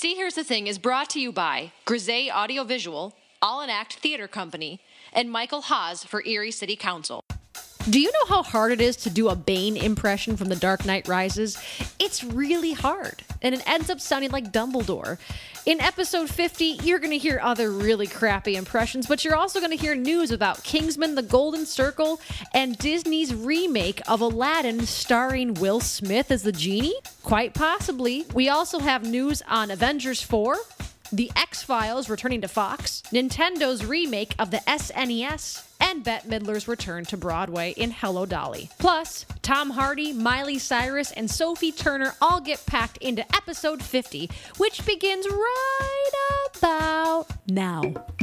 See, Here's the Thing is brought to you by Grisey Audiovisual, All in Act Theater Company, and Michael Haas for Erie City Council. Do you know how hard it is to do a Bane impression from The Dark Knight Rises? It's really hard, and it ends up sounding like Dumbledore. In episode 50, you're going to hear other really crappy impressions, but you're also going to hear news about Kingsman: The Golden Circle and Disney's remake of Aladdin starring Will Smith as the genie? Quite possibly. We also have news on Avengers 4, The X-Files returning to Fox, Nintendo's remake of the SNES, and Bette Midler's return to Broadway in Hello, Dolly. Plus, Tom Hardy, Miley Cyrus, and Sophie Turner all get packed into episode 50, which begins right about now.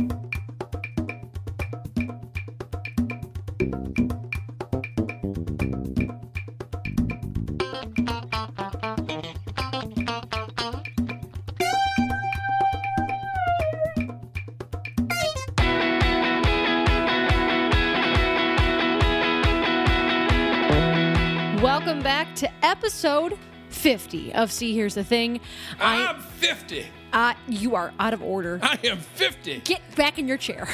Welcome back to episode 50 of See, Here's the Thing. I'm 50. You are out of order. I am 50. Get back in your chair.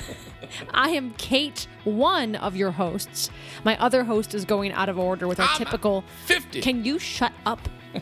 I am Kate, one of your hosts. My other host is going out of order with our typical 50. Can you shut up?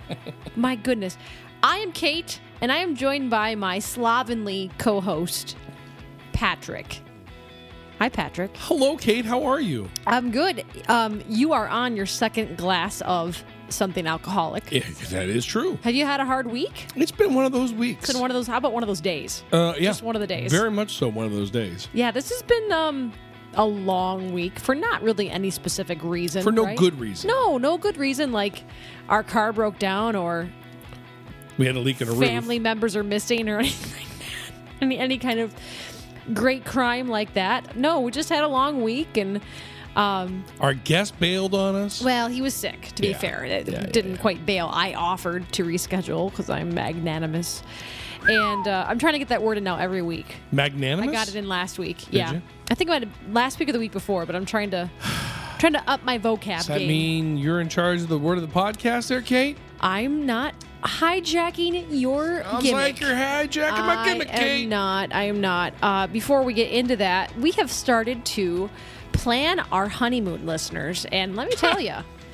My goodness. I am Kate, and I am joined by my slovenly co-host, Patrick. Hi, Patrick. Hello, Kate. How are you? I'm good. You are on your second glass of something alcoholic. Yeah, that is true. Have you had a hard week? It's been one of those weeks. It's been one of those. How about one of those days? Yeah. Just one of the days. Very much so, one of those days. Yeah, this has been a long week for not really any specific reason. For no right? good reason. No good reason. Like our car broke down, or We had a leak in a roof. family members are missing, or anything like that. Any kind of great crime like that. No, we just had a long week, and Our guest bailed on us. well, he was sick, to be Yeah. fair. It Yeah, didn't quite bail. I offered to reschedule because I'm magnanimous. And I'm trying to get that word in now every week. Magnanimous? I got it in last week. Yeah. you? I think I had it last week or the week before, but I'm trying to up my vocab Does that game. mean you're in charge of the word of the podcast there, Kate? I'm not hijacking your Sounds gimmick. like you're hijacking my gimmick, Kate. I am not. Before we get into that, we have started to plan our honeymoon, listeners. And let me tell you,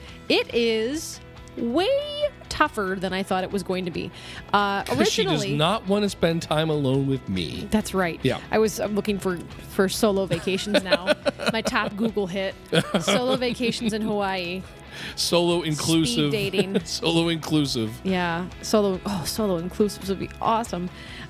it is way tougher than I thought it was going to be. Because she does Originally, not want to spend time alone with me. that's right. Yeah. I'm looking for solo vacations now. My top Google hit: solo vacations in Hawaii. Solo inclusive. Speed dating. Solo inclusive. Yeah, solo inclusives would be awesome.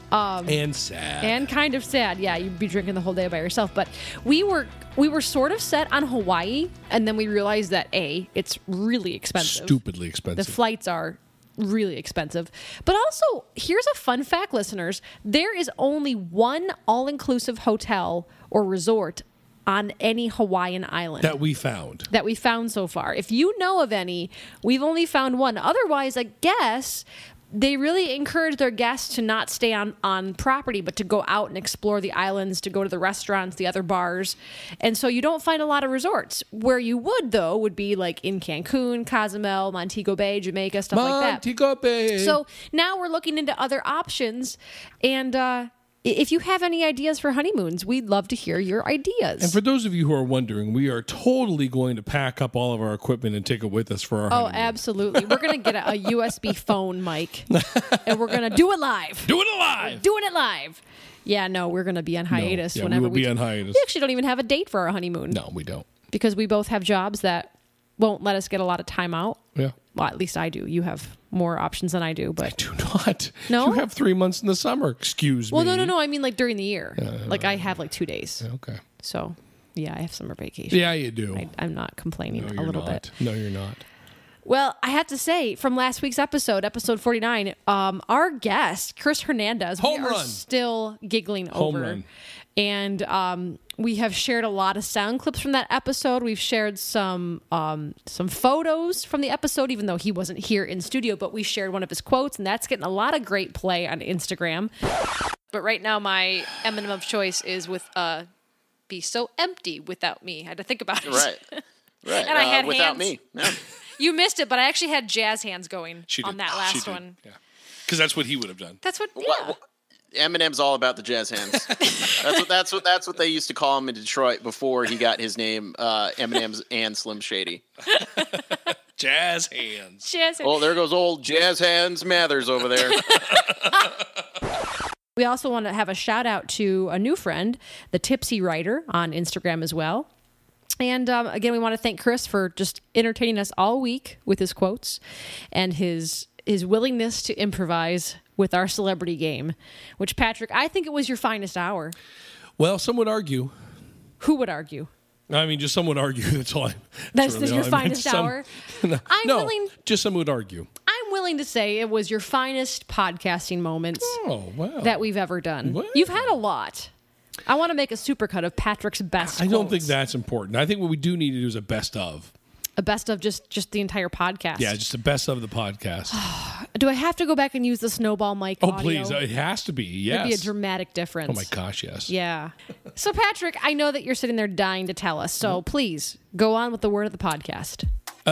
And sad. And kind of sad. Yeah, you'd be drinking the whole day by yourself. But we were sort of set on Hawaii, and then we realized that it's really expensive. Stupidly The expensive. flights are really expensive. But also, here's a fun fact, listeners. There is only one all-inclusive hotel or resort on any Hawaiian island that we found. that we found so far. If you know of any, we've only found one. Otherwise, I guess they really encourage their guests to not stay on property, but to go out and explore the islands, to go to the restaurants, the other bars. And so you don't find a lot of resorts. Where you would, though, would be like in Cancun, Cozumel, Montego Bay, Jamaica, stuff like that. Montego Bay. So now we're looking into other options. And if you have any ideas for honeymoons, we'd love to hear your ideas. And for those of you who are wondering, we are totally going to pack up all of our equipment and take it with us for our Oh, honeymoon. absolutely. We're going to get a USB phone mic, and we're going to do it live. Do it alive! Doing it live. Yeah, no, we're going to be on hiatus yeah, whenever we will be on hiatus. We actually don't even have a date for our honeymoon. No, we don't. Because we both have jobs that won't let us get a lot of time out. Yeah. Well, at least I do. You have more options than I do, but Do not. No? You have 3 months in the summer. Excuse well, me. no. I mean, like during the year. Like I have like 2 days. Okay. So, yeah, I have summer vacation. Yeah, you do. I'm not complaining No, a you're little not. bit. No, you're not. Well, I have to say, from last week's episode 49, our guest, Chris Hernandez, Home we are run. still giggling Home over. run. And we have shared a lot of sound clips from that episode. We've shared some photos from the episode, even though he wasn't here in studio, but we shared one of his quotes, and that's getting a lot of great play on Instagram. But right now, my emblem of choice is with Be So Empty Without Me. I had to think about it. Right. Right. And I had without hands. me. Yeah. You missed it, but I actually had jazz hands going She on did. that She last did. one. Yeah. Because that's what he would have done. That's what. Yeah. What- Eminem's all about the jazz hands. That's what they used to call him in Detroit before he got his name, Eminem's and Slim Shady. Jazz hands. Oh, there goes old Jazz Hands Mathers over there. We also want to have a shout out to a new friend, the Tipsy Writer, on Instagram as well. And again, we want to thank Chris for just entertaining us all week with his quotes and his willingness to improvise with our celebrity game, which, Patrick, I think it was your finest hour. Well, some would argue. Who would argue? I mean, just some would argue. That's all. That's really your all I finest meant. hour? No, just some would argue. I'm willing to say it was your finest podcasting moments Oh, wow. that we've ever done. Wow. You've had a lot. I want to make a supercut of Patrick's best I don't think quotes. that's important. I think what we do need to do is a best of. A best of just the entire podcast. Yeah, just a best of the podcast. Do I have to go back and use the snowball mic Oh, audio? please. It has to be. Yes. It'd be a dramatic difference. Oh, my gosh, yes. Yeah. So, Patrick, I know that you're sitting there dying to tell us. So, please go on with the word of the podcast.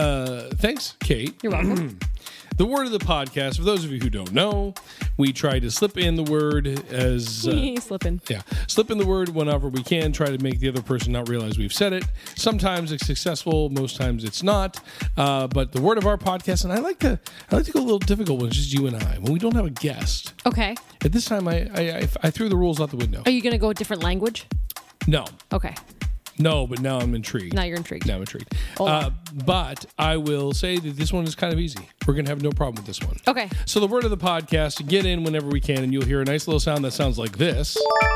Thanks, Kate. You're welcome. The word of the podcast, for those of you who don't know, we try to slip in the word as... Slipping. Yeah, slip in the word whenever we can, try to make the other person not realize we've said it. Sometimes it's successful, most times it's not. But the word of our podcast, and I like to go a little difficult when it's just you and I, when we don't have a guest. Okay. At this time, I threw the rules out the window. Are you going to go a different language? No, Okay. but now I'm intrigued. Now you're intrigued. Now I'm intrigued. Hold on. But I will say that this one is kind of easy. We're going to have no problem with this one. Okay. So the word of the podcast, get in whenever we can, and you'll hear a nice little sound that sounds like this.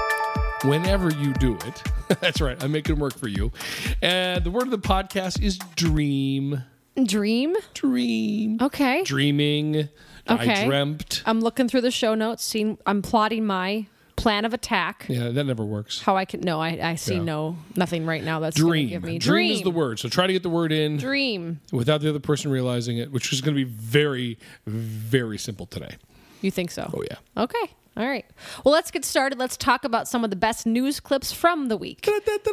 Whenever you do it. That's right. I make it work for you. And the word of the podcast is dream. Dream? Dream. Okay. Dreaming. Okay. I dreamt. I'm looking through the show notes, I'm plotting my plan of attack. Yeah, that never works. How I can... No, I see Yeah. nothing right now that's going to Dream. give me... Dream is the word. So try to get the word in Dream. without the other person realizing it, which is going to be very, very simple today. You think so? Oh, yeah. Okay. All right. Well, let's get started. Let's talk about some of the best news clips from the week.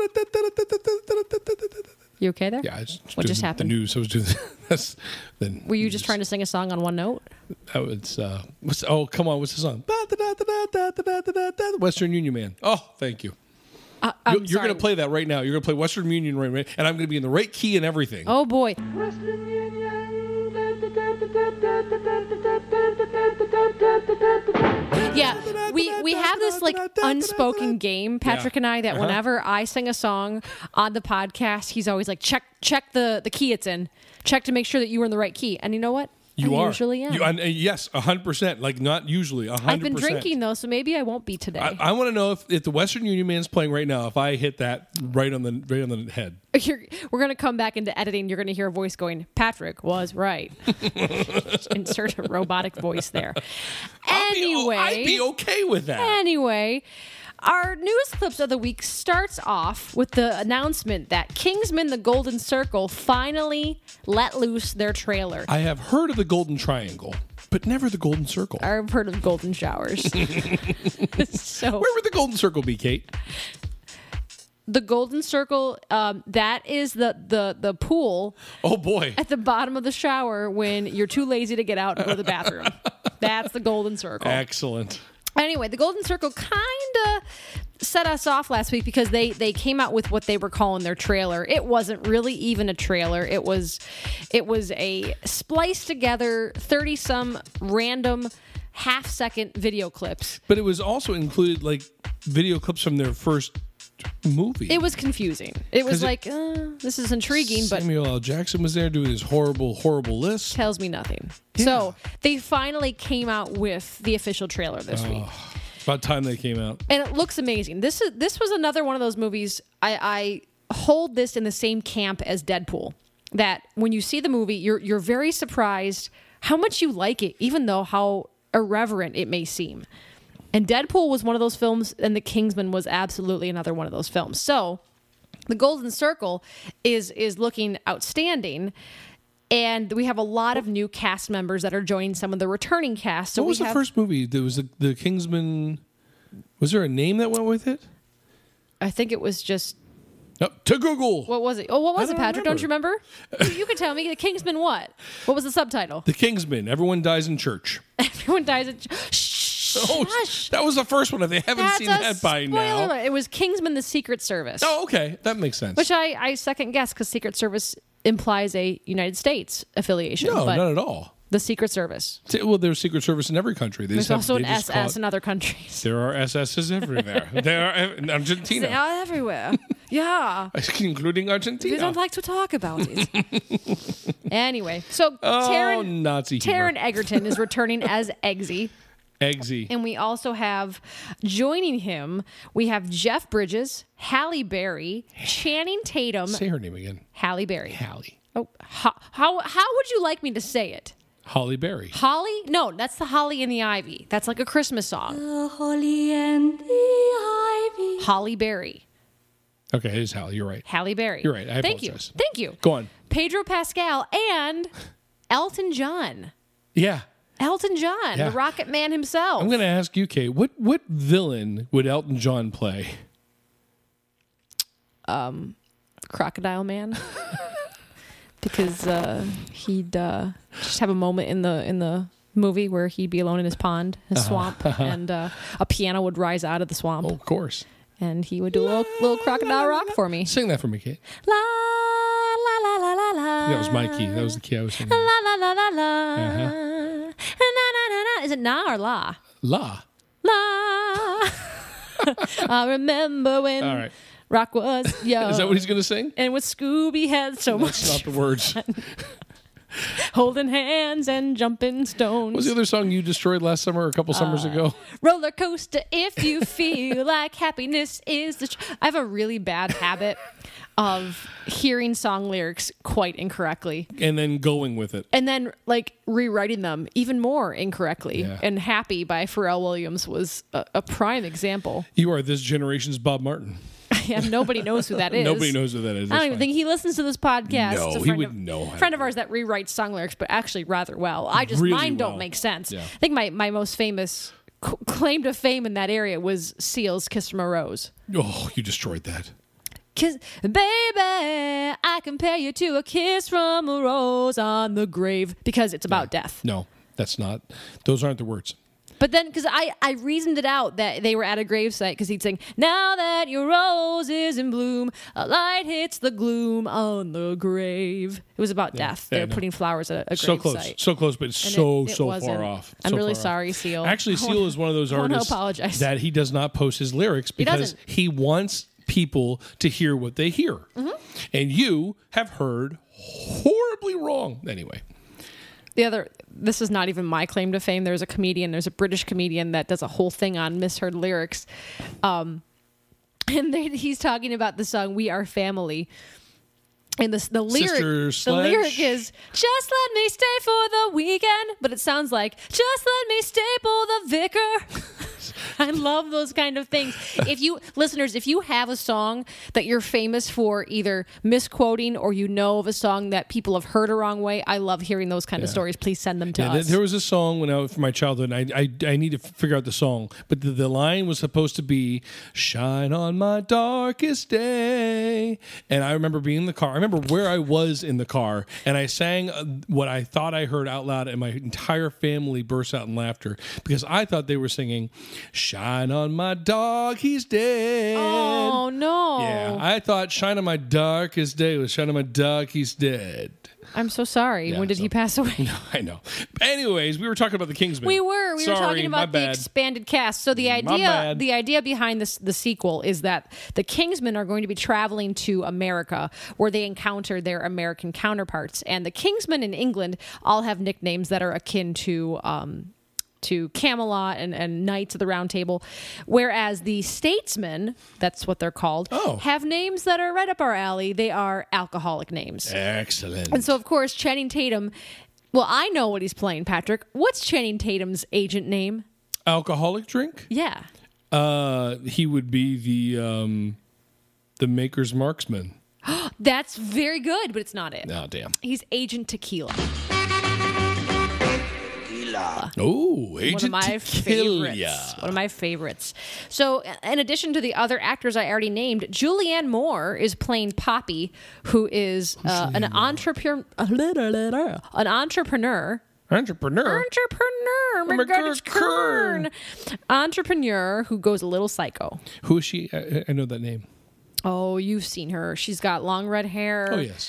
You okay there? Yeah, I was What doing just happened? The news. I was doing that's. Then Were you just trying to sing a song on one note? That was. Oh, come on! What's the song? Western Union Man. Oh, thank you. I'm You're going sorry. to play that right now. You're going to play Western Union right, and I'm going to be in the right key and everything. Oh boy. Yeah, we have this like unspoken game, Patrick and I, that whenever I sing a song on the podcast, he's always like, check the key it's in. Check to make sure that you were in the right key. And you know what? You I are. usually am. Yes, 100%. Like not usually, 100%. I've been drinking though, so maybe I won't be today. I want to know if the Western Union Man's playing right now. If I hit that right on the head. We're going to come back into editing. You're going to hear a voice going, Patrick was right. Insert a robotic voice there. Anyway. I'd be okay with that. Anyway, our news clips of the week starts off with the announcement that Kingsman: The Golden Circle finally let loose their trailer. I have heard of the Golden Triangle, but never the Golden Circle. I've heard of golden showers. So Where would the Golden Circle be, Kate? the Golden Circle, that is the pool Oh boy. at the bottom of the shower when you're too lazy to get out and go to the bathroom. That's the Golden Circle. Excellent. Anyway, the Golden Circle kind of set us off last week because they came out with what they were calling their trailer. It wasn't really even a trailer. It was a spliced together 30-some random half-second video clips. But it was also included like video clips from their first movie. It was confusing. It was 'Cause like, this is intriguing, but Samuel L. Jackson was there doing his horrible list. tells me nothing. Yeah. So they finally came out with the official trailer this week. About time they came out. And it looks amazing. This was another one of those movies. I hold this in the same camp as Deadpool. That when you see the movie, you're very surprised how much you like it, even though how irreverent it may seem. And Deadpool was one of those films, and The Kingsman was absolutely another one of those films. So The Golden Circle is looking outstanding. And we have a lot of new cast members that are joining some of the returning cast. So What was the first movie? There was the Kingsman. Was there a name that went with it? I think it was just No, to Google. What was it? Oh, what was I it, don't Patrick? Don't you remember? You could tell me. The Kingsman what? What was the subtitle? The Kingsman. Everyone dies in church. Everyone dies at... Shh. Oh, Hush. that was the first one. If they haven't That's seen a that by spoiler now. alert. It was Kingsman: The Secret Service. Oh, okay. That makes sense. Which I second guess because Secret Service implies a United States affiliation. no, but not at all. the Secret Service. Well, there's Secret Service in every country. They There's just also an they just call SS it- in other countries. There are SSs everywhere. There are in They Argentina, are everywhere. Yeah. including Argentina. We don't like to talk about it. Anyway, so oh, Taron Nazi humor. Egerton is returning as Eggsy. Eggsy. And we also have, joining him, we have Jeff Bridges, Halle Berry, Channing Tatum. Say her name again. Halle Berry. Hallie. Oh, how would you like me to say it? Holly Berry. Holly? No, that's the Holly and the Ivy. That's like a Christmas song. The holly and the ivy. Holly Berry. Okay, it is Hallie. You're right. Halle Berry. You're right. I Thank apologize. you. Thank you. Go on. Pedro Pascal and Elton John. Yeah. Elton John, Yeah. the Rocket Man himself. I'm going to ask you, Kate, what villain would Elton John play? Crocodile Man. Because he'd just have a moment in the movie where he'd be alone in his pond, his swamp, and a piano would rise out of the swamp, Oh, of course. and he would do a little crocodile rock for me. Sing that for me, Kate. La la la la la la. That was my key. That was the key I was singing. La la la la la. Uh-huh. Na na na na. Is it na or la? La. La. I remember when All right. rock was young. Is that what he's going to sing? And with Scooby had so That's much not the words. holding hands and jumping stones. What was the other song you destroyed last summer or a couple summers ago? Roller coaster if you feel like happiness is the I have a really bad habit of hearing song lyrics quite incorrectly And then going with it. and then like rewriting them even more incorrectly. Yeah. And Happy by Pharrell Williams was a prime example. You are this generation's Bob Martin. Yeah, nobody knows who that is. Nobody knows who that is. I don't even think he listens to this podcast. No, It's a he friend would of, know how to friend of do ours that rewrites song lyrics, but actually rather well. I just Really mine don't well. make sense. Yeah. I think my most famous claim to fame in that area was Seal's "Kiss from a Rose." Oh, you destroyed that. Kiss, baby, I compare you to a kiss from a rose on the grave because it's about death. No, that's not. Those aren't the words. But then, because I reasoned it out that they were at a gravesite because he'd sing, "Now that your rose is in bloom, a light hits the gloom on the grave." It was about death. They yeah, were no. putting flowers at a So gravesite. close. So close, but And so it far wasn't. off. I'm So really far off. sorry, Seal. Actually, Seal is one of those I wanna artists apologize. that he does not post his lyrics because doesn't. he wants people to hear what they hear. Mm-hmm. And you have heard horribly wrong. Anyway. This is not even my claim to fame. There's a British comedian that does a whole thing on misheard lyrics. And he's talking about the song "We Are Family." And the Sister lyric Sledge. is "Just let me stay for the weekend," but it sounds like "Just let me staple the vicar." I love those kind of things. If you have a song that you're famous for either misquoting or you know of a song that people have heard a wrong way, I love hearing those kind of stories. Please send them to us. There was a song from my childhood, and I need to figure out the song, but the line was supposed to be "Shine on my darkest day," and I remember being in the car. I remember where I was in the car, and I sang what I thought I heard out loud, and my entire family burst out in laughter because I thought they were singing "Shine on my dog, he's dead." Oh no! Yeah, I thought "Shine on my darkest day" was "Shine on my dog, he's dead." I'm so sorry. Yeah, when did he pass away? I know. Anyways, we were talking about the Kingsman. We were Sorry, talking my about the bad. expanded cast. So the bad. idea behind the sequel is that the Kingsmen are going to be traveling to America, where they encounter their American counterparts, and the Kingsmen in England all have nicknames that are akin to Camelot and Knights of the Round Table, whereas the Statesmen, that's what they're called, have names that are right up our alley. They are alcoholic names. Excellent. And so, of course, Channing Tatum, well, I know what he's playing, Patrick. What's Channing Tatum's agent name? Alcoholic drink? Yeah. He would be the Maker's Marksman. That's very good, but it's not it. Oh, damn. He's Agent Tequila. Tequila. Tequila. Oh, Agent One of my Tequila. favorites. One of my favorites. So, in addition to the other actors I already named, Julianne Moore is playing Poppy, who is an entrepreneur. An entrepreneur. Entrepreneur. Oh my God, it's Kern. Entrepreneur who goes a little psycho. Who is she? I know that name. Oh, you've seen her. She's got long red hair. Oh, yes.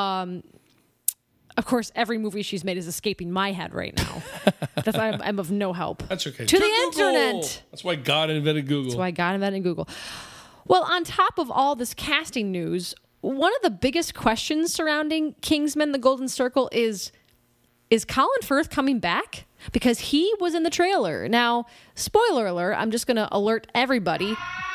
Of course, every movie she's made is escaping my head right now. I'm of no help. That's okay. To the Google. internet. That's why God invented Google. That's why I got invented Google. Well, on top of all this casting news, one of the biggest questions surrounding Kingsman: The Golden Circle is Colin Firth coming back? Because he was in the trailer. Now, spoiler alert, I'm just going to alert everybody.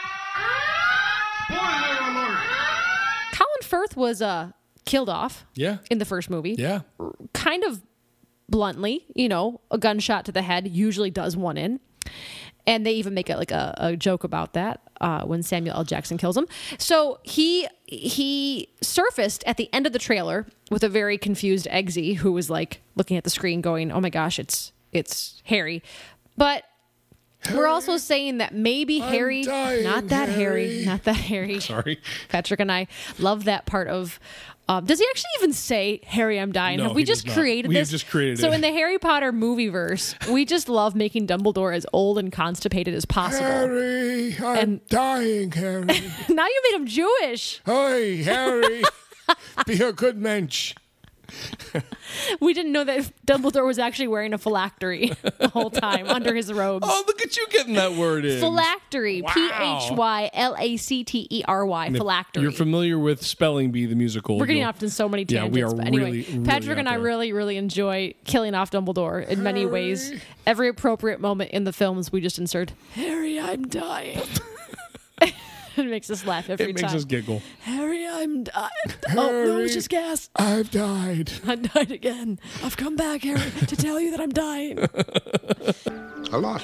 Spoiler alert! Colin Firth was killed off Yeah. in the first movie. Yeah. Kind of bluntly, a gunshot to the head usually does one in. And they even make it like a joke about that when Samuel L. Jackson kills him. So he surfaced at the end of the trailer with a very confused Eggsy who was like looking at the screen going, oh my gosh, it's Harry. But we're also saying that maybe Harry, not that Harry. Sorry. Patrick and I love that part of. Does he actually even say, Harry, I'm dying? No, Have we he just does not. created We this? have just created so it. in the Harry Potter movie verse, we just love making Dumbledore as old and constipated as possible. Harry, I'm dying, Harry. Now you made him Jewish. Hey, Harry, be a good mensch. We didn't know that Dumbledore was actually wearing a phylactery the whole time under his robes. Oh, look at you getting that word in. Phylactery. Wow. Phylactery. Phylactery. You're familiar with Spelling Bee, the musical. We're getting You'll- off in so many Yeah, tangents. we are but anyway, really Patrick out and I there. really, really enjoy killing off Dumbledore in many ways. Every appropriate moment in the films, we just insert, Harry, I'm dying. It makes us laugh every It time. makes us giggle. Harry, I'm dying. Oh, no, it's just gas. I've died. I died again. I've come back, Harry, to tell you that I'm dying. A lot.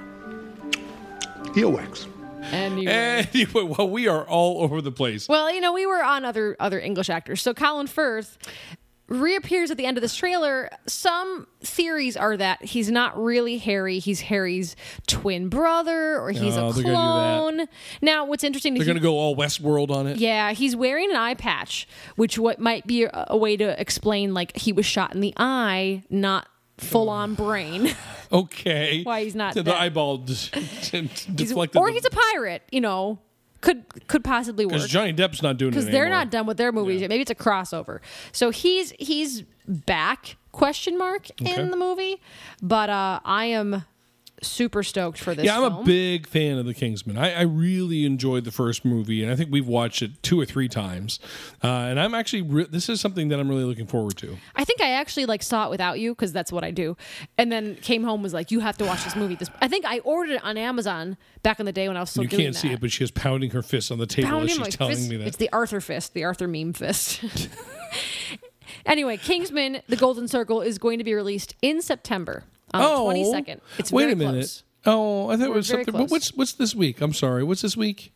Earwax. Anyway. Anyway, well, we are all over the place. Well, we were on other English actors. So Colin Firth reappears at the end of this trailer. Some theories are that he's not really Harry. He's Harry's twin brother, or he's Oh, a they're gonna do that. clone. Now, what's interesting They're is going to go all Westworld on it. yeah, he's wearing an eye patch, which what might be a way to explain like he was shot in the eye, not full on brain. Okay. Why he's not The dead. eyeball deflected. Or he's a pirate. Could possibly work. Because Johnny Depp's not doing it Because anymore. they're not done with their movies yet. Maybe it's a crossover. So he's back, question mark, in the movie. But I am super stoked for this Yeah, I'm film. a big fan of The Kingsman. I really enjoyed the first movie, and I think we've watched it 2 or 3 times. And I'm actually, this is something that I'm really looking forward to. I think I actually saw it without you because that's what I do. And then came home was like, you have to watch this movie. I think I ordered it on Amazon back in the day when I was still You doing can't see that. it, but she is pounding her fist on the table as Pounding she's my telling fist. me that. It's the Arthur fist, the Arthur meme fist. Anyway, Kingsman: The Golden Circle is going to be released in September on the 22nd. It's wait very a minute. close. Oh, I thought it was very something. close. What's this week? I'm sorry. What's this week?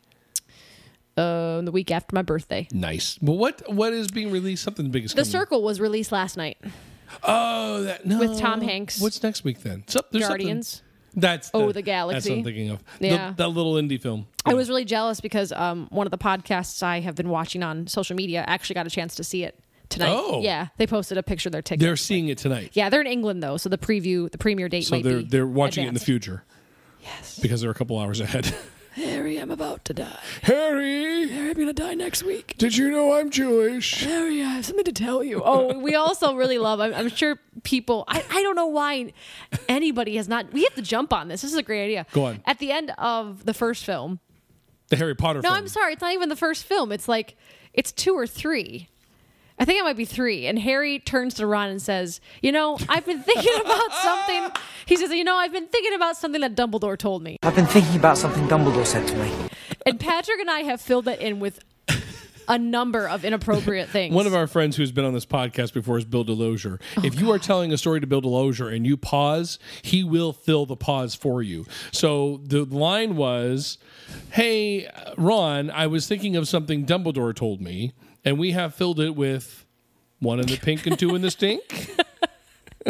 The week after my birthday. Nice. Well, what is being released? Something big is The coming. Circle was released last night. Oh, no. With Tom Hanks. What's next week then? There's Guardians. Something. That's Oh, the That's Galaxy. what I'm thinking of. Yeah. That little indie film. I was really jealous because one of the podcasts I have been watching on social media actually got a chance to see it tonight. Oh. Yeah, they posted a picture of their ticket. They're seeing it tonight. Yeah, they're in England though, so the premiere date So might be they're watching it in the advanced. future. Yes. Because they're a couple hours ahead. Harry, I'm about to die. Harry, Harry, I'm gonna die next week. did you know I'm Jewish? Harry, I have something to tell you. Oh, we also really love. I'm sure people. I don't know why anybody has not. We have to jump on this. This is a great idea. Go on. At the end of the first film. The Harry Potter No, film. I'm sorry. It's not even the first film. It's 2 or 3. I think it might be 3. And Harry turns to Ron and says, I've been thinking about something. He says, I've been thinking about something that Dumbledore told me. I've been thinking about something Dumbledore said to me. And Patrick and I have filled that in with a number of inappropriate things. One of our friends who's been on this podcast before is Bill Delosier. If you are telling a story to Bill Delosier and you pause, he will fill the pause for you. So the line was, hey, Ron, I was thinking of something Dumbledore told me, and we have filled it with 1 in the pink and 2 in the stink.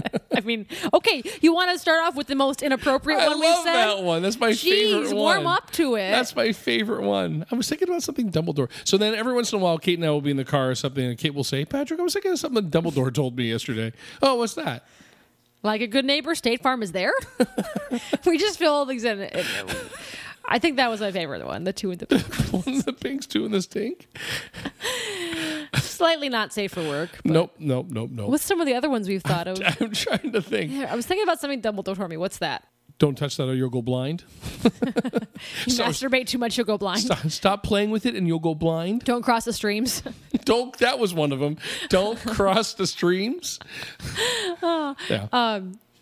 mean, okay, you want to start off with the most inappropriate I one we've love said? that one. That's my favorite one. Warm up to it. That's my favorite one. I was thinking about something Dumbledore. So then every once in a while, Kate and I will be in the car or something, and Kate will say, Patrick, I was thinking of something Dumbledore told me yesterday. Oh, what's that? Like a good neighbor, State Farm is there. We just fill all these in. I think that was my favorite one, the two in the pink. One in the pinks, two in the stink? Slightly not safe for work. Nope. What's some of the other ones we've thought of? I'm trying to think. Yeah, I was thinking about something Dumbledore told me. What's that? Don't touch that or you'll go blind. You masturbate too much, you'll go blind. Stop playing with it and you'll go blind. Don't cross the streams. That was one of them. Don't cross the streams. Yeah.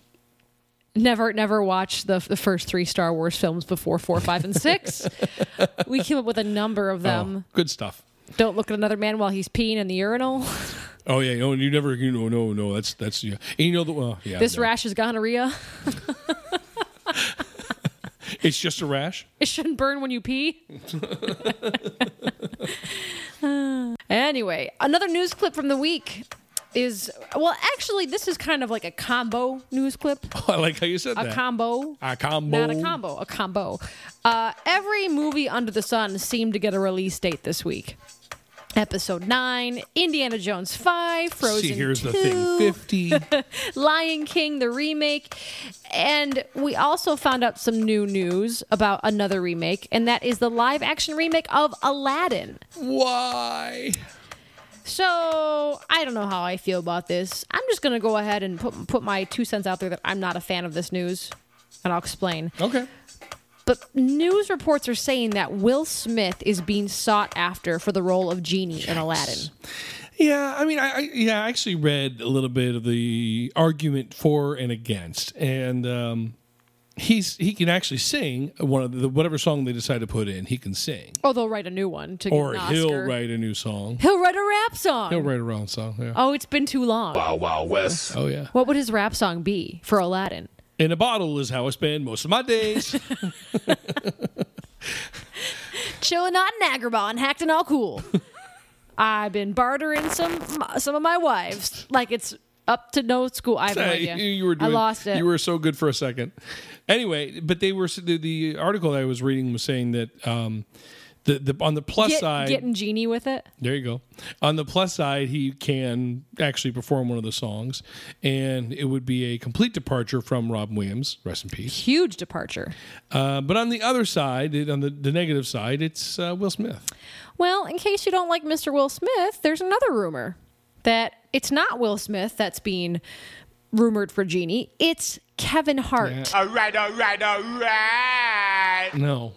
Never watch the first 3 Star Wars films before 4, 5, and 6. We came up with a number of them. Good stuff. Don't look at another man while he's peeing in the urinal. Oh yeah, no, you never, no. That's yeah. And you know the yeah. This no. rash is gonorrhea. It's just a rash. It shouldn't burn when you pee. Anyway, another news clip from the week is, well, actually, this is kind of like a combo news clip. Oh, I like how you said that. A combo. A combo. Not a combo, a combo. Every movie under the sun seemed to get a release date this week. Episode 9, Indiana Jones 5, Frozen See, here's 2, the thing, 50. Lion King, the remake. And we also found out some new news about another remake, and that is the live-action remake of Aladdin. Why? So, I don't know how I feel about this. I'm just going to go ahead and put my 2 cents out there that I'm not a fan of this news, and I'll explain. Okay. But news reports are saying that Will Smith is being sought after for the role of Genie in Aladdin. Yeah, I mean, I actually read a little bit of the argument for and against, and he can actually sing one of whatever song they decide to put in. He can sing, Oh, they'll write a new one to get or an Oscar. he'll write a new song. He'll write a rap song. He'll write a rap song. Yeah. Oh, it's been too long. Wow, wow, West. Oh yeah. What would his rap song be for Aladdin? In a bottle is how I spend most of my days. Chilling out in Agrabah and acting all cool. I've been bartering some of my wives like it's up to no school. I have no idea. I lost it. You were so good for a second. Anyway, but they were the article I was reading was saying that the on the plus side, getting Genie with it. There you go. On the plus side, he can actually perform one of the songs, and it would be a complete departure from Robin Williams. Rest in peace. Huge departure. But on the other side, on the negative side, it's Will Smith. Well, in case you don't like Mr. Will Smith, there's another rumor that it's not Will Smith that's being rumored for Genie. It's Kevin Hart. Yeah. All right. No.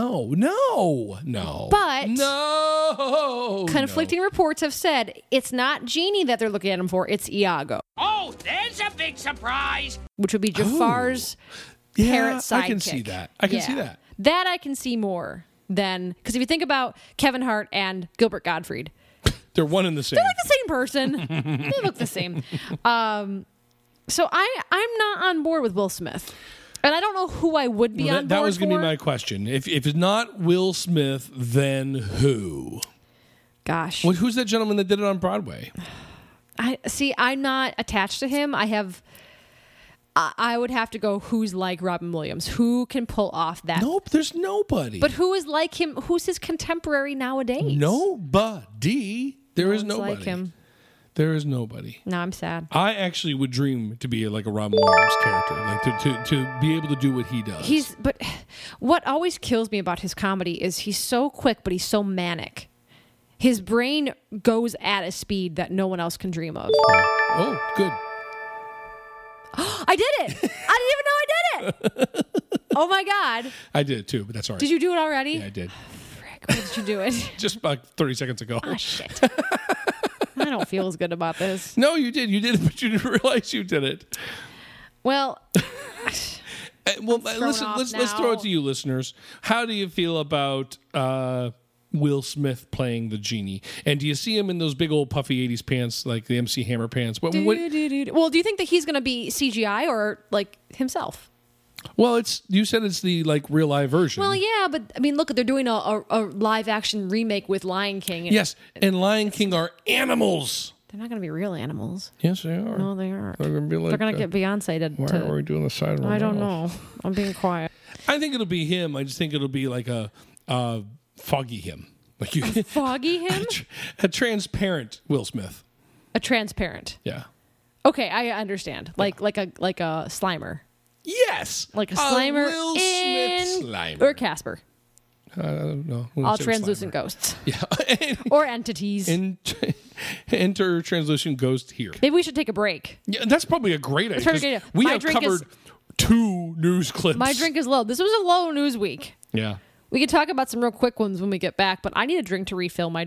But no. conflicting reports have said it's not Genie that they're looking at him for, it's Iago. Oh, there's a big surprise. Which would be Jafar's parrot sidekick. I can see that. I can see that. That I can see more than, because if you think about Kevin Hart and Gilbert Gottfried, They're one and the same. they're like the same person. They look the same. So I'm not on board with Will Smith. And I don't know who I would be on board That was going to for. be my question. If it's not Will Smith, then who? Gosh. Well, who's that gentleman that did it on Broadway? I'm not attached to him. I would have to go who's like Robin Williams. Who can pull off that? Nope, there's nobody. But who is like him? Who's his contemporary nowadays? Nobody. There is one's nobody. like him. There is nobody. No, I'm sad. I actually would dream to be like a Robin Williams character, like to be able to do what he does. But what always kills me about his comedy is he's so quick, but he's so manic. His brain goes at a speed that no one else can dream of. Oh, good. I did it! I didn't even know I did it! Oh my God. I did it too, but that's all right. Did you do it already? Yeah, I did. Frick, when did you do it? Just about 30 seconds ago. Oh, shit. I don't feel as good about this. No, you did. You did it, but you didn't realize you did it. Well, Well, listen, off let's throw it now. to you, listeners. How do you feel about Will Smith playing the Genie? And do you see him in those big old puffy 80s pants, like the MC Hammer pants? What? well, do you think that he's going to be CGI or like himself? Well, you said it's the like real live version. Well, yeah, but I mean, look, they're doing a live action remake with Lion King. Yes, and Lion King are animals. They're not going to be real animals. Yes, they are. No, they aren't. They're going to be like. They're going to get Beyonce Why are we doing the side of our I don't mouth? know. I'm being quiet. I think it'll be him. I just think it'll be like a foggy him. Like you, Foggy him? a transparent Will Smith. A transparent. Yeah. Okay, I understand. Like a Slimer. Yes. Like a Slimer Will Smith Slimer. or Casper. I don't know. All translucent ghosts. Yeah. Or entities. Enter translucent ghost here. Maybe we should take a break. Yeah, that's probably a great idea. probably a great 'cause idea. We My have drink covered 2 news clips. My drink is low. This was a low news week. Yeah. We can talk about some real quick ones when we get back, but I need a drink to refill my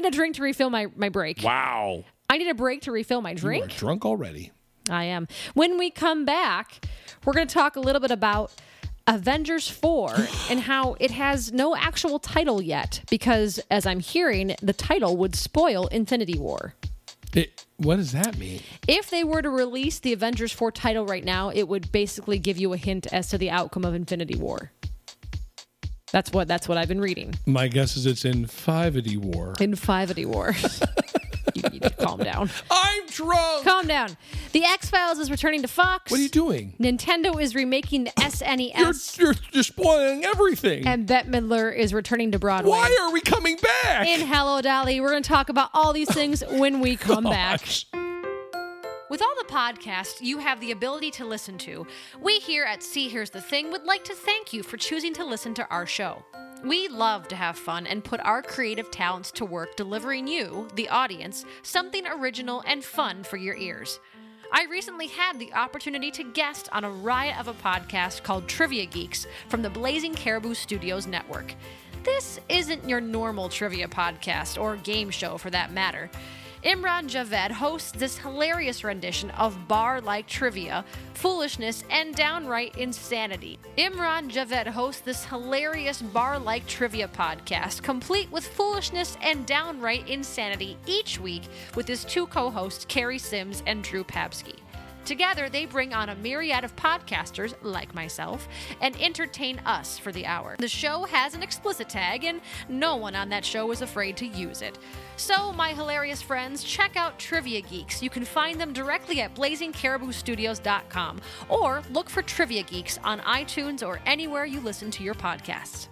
break. Wow. I need a break to refill my You are drink. drunk already. I am. When we come back, we're going to talk a little bit about Avengers 4 and how it has no actual title yet because, as I'm hearing, the title would spoil Infinity War. What does that mean? If they were to release the Avengers 4 title right now, it would basically give you a hint as to the outcome of Infinity War. That's what I've been reading. My guess is it's Infinity War. Infinity War. You need to calm down. I'm drunk. Calm down. The X-Files is returning to Fox. What are you doing? Nintendo is remaking the SNES. You're spoiling everything. And Bette Midler is returning to Broadway. Why are we coming back? In Hello Dolly. We're going to talk about all these things when we come back. With all the podcasts you have the ability to listen to, we here at See Here's the Thing would like to thank you for choosing to listen to our show. We love to have fun and put our creative talents to work delivering you, the audience, something original and fun for your ears. I recently had the opportunity to guest on a riot of a podcast called Trivia Geeks from the Blazing Caribou Studios network. This isn't your normal trivia podcast or game show for that matter. Imran Javed hosts this hilarious rendition of bar-like trivia, foolishness, and downright insanity. Imran Javed hosts this hilarious bar-like trivia podcast, complete with foolishness and downright insanity each week with his 2 co-hosts, Carrie Sims and Drew Papsky. Together, they bring on a myriad of podcasters, like myself, and entertain us for the hour. The show has an explicit tag, and no one on that show is afraid to use it. So, my hilarious friends, check out Trivia Geeks. You can find them directly at blazingcariboustudios.com, or look for Trivia Geeks on iTunes or anywhere you listen to your podcasts.